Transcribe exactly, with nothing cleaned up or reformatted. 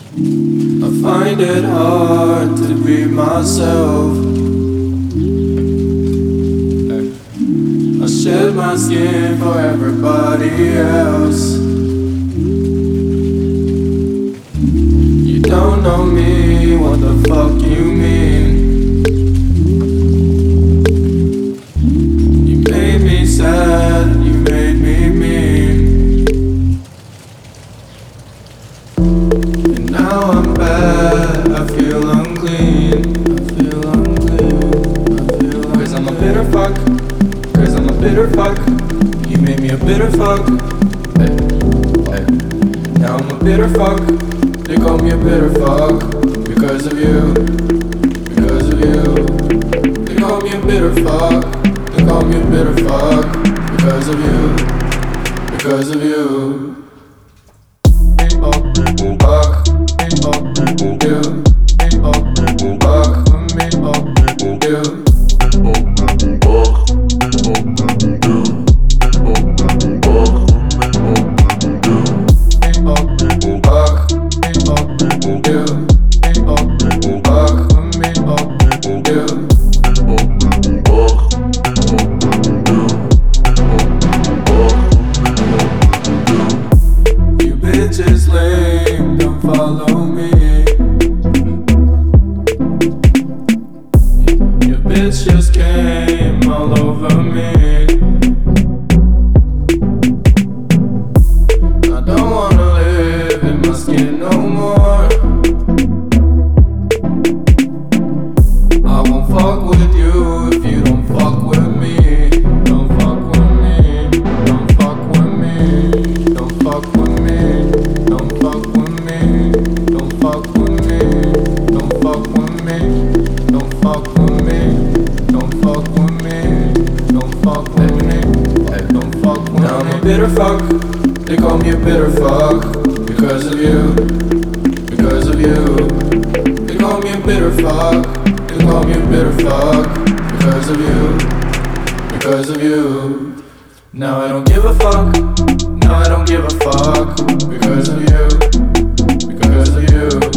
I find it hard to be myself. I shed my skin for everybody else. You don't know me, what the fuck you mean? You made me sad, you made me mean. And now I'm bad, I feel unclean. I feel unclean, I feel unclean. Cause I'm a bitter fuck, cause I'm a bitter fuck. You made me a bitter fuck. Hey, hey. Now I'm a bitter fuck. They call me a bitter fuck because of you, because of you. They call me a bitter fuck. They call me a bitter fuck because of you, because of you. Oh, fuck, oh, you. Oh, fuck, me, oh, you. Bitches lame, don't follow me. Your bitch just came all over me. I don't wanna live in my skin no more. I won't fuck with you if you don't fuck with me. Don't fuck with me, don't fuck with me, don't fuck with me. Don't fuck with me, don't fuck with me, don't fuck with me, don't fuck with me, don't fuck with me, don't fuck with me, don't fuck with me. Now I'm a bitter fuck, they call me a bitter fuck because of you, because of you. They call me a bitter fuck, they call me a bitter fuck because of you, because of you. Now I don't give a fuck, now I don't give a fuck because of you, because of you.